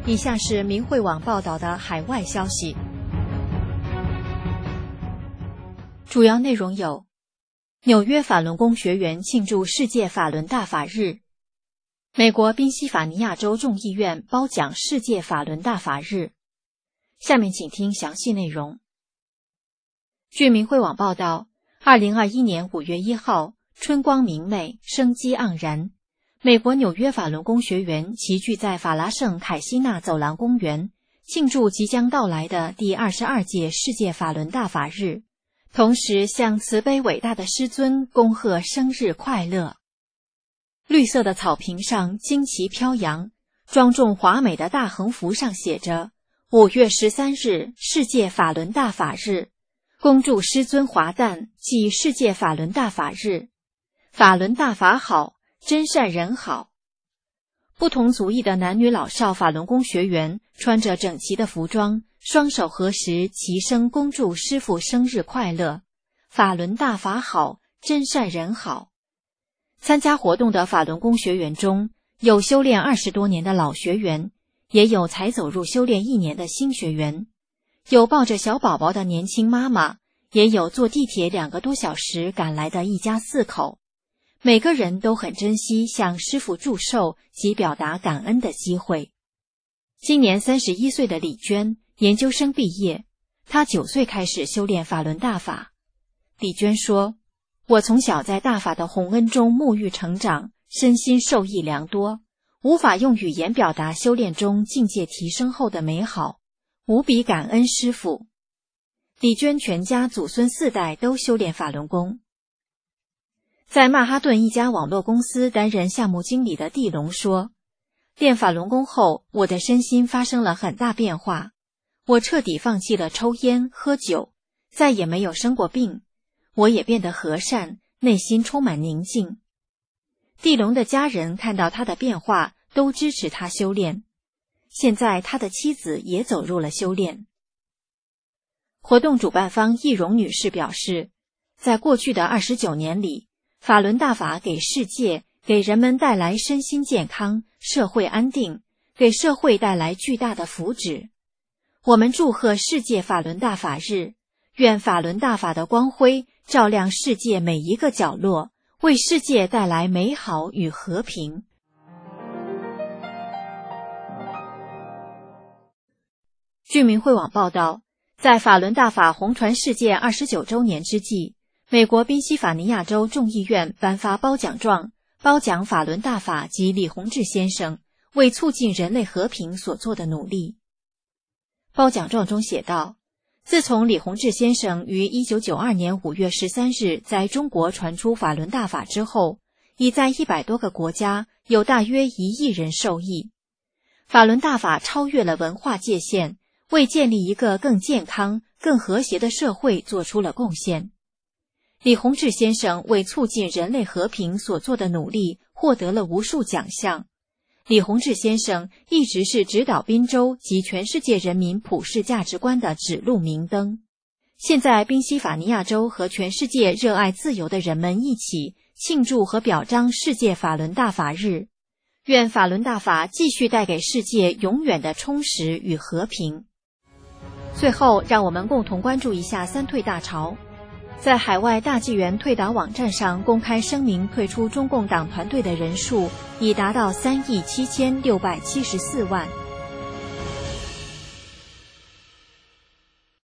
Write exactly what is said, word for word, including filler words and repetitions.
以下是明慧网报道的海外消息，主要内容有：纽约法轮功学员庆祝世界法轮大法日；美国宾夕法尼亚州众议院褒奖世界法轮大法日。下面请听详细内容。据明慧网报道，二零二一年五月一号，春光明媚，生机盎然。美国纽约法轮功学员齐聚在法拉盛凯西纳走廊公园，庆祝即将到来的第二十二届世界法轮大法日，同时向慈悲伟大的师尊恭贺生日快乐。绿色的草坪上旌旗飘扬，庄重华美的大横幅上写着五月十三日世界法轮大法日，恭祝师尊华诞暨世界法轮大法日，法轮大法好，真善人好。不同族裔的男女老少法轮功学员穿着整齐的服装，双手合十，齐声恭祝师父生日快乐，法轮大法好，真善人好。参加活动的法轮功学员中，有修炼二十多年的老学员，也有才走入修炼一年的新学员，有抱着小宝宝的年轻妈妈，也有坐地铁两个多小时赶来的一家四口。每个人都很珍惜向师父祝寿及表达感恩的机会。今年三十一岁的李娟，研究生毕业，她九岁开始修炼法轮大法。李娟说，我从小在大法的洪恩中沐浴成长，身心受益良多，无法用语言表达修炼中境界提升后的美好，无比感恩师父。李娟全家祖孙四代都修炼法轮功。在曼哈顿一家网络公司担任项目经理的地龙说，练法轮功后，我的身心发生了很大变化，我彻底放弃了抽烟喝酒，再也没有生过病，我也变得和善，内心充满宁静。地龙的家人看到他的变化，都支持他修炼。现在他的妻子也走入了修炼。活动主办方易容女士表示，在过去的二十九年里，法轮大法给世界、给人们带来身心健康、社会安定，给社会带来巨大的福祉。我们祝贺世界法轮大法日，愿法轮大法的光辉照亮世界每一个角落，为世界带来美好与和平。据明慧网报道，在法轮大法红传世界二十九周年之际，美国宾夕法尼亚州众议院颁发褒奖状，褒奖法轮大法及李洪志先生为促进人类和平所做的努力。褒奖状中写道，自从李洪志先生于一九九二年五月十三日在中国传出法轮大法之后，已在一百多个国家有大约一亿人受益。法轮大法超越了文化界限，为建立一个更健康、更和谐的社会做出了贡献。李洪志先生为促进人类和平所做的努力获得了无数奖项。李洪志先生一直是指导宾州及全世界人民普世价值观的指路明灯。现在宾夕法尼亚州和全世界热爱自由的人们一起庆祝和表彰世界法轮大法日，愿法轮大法继续带给世界永远的充实与和平。最后，让我们共同关注一下三退大潮。在海外大纪元退党网站上公开声明退出中共党团队的人数已达到三亿七千六百七十四万。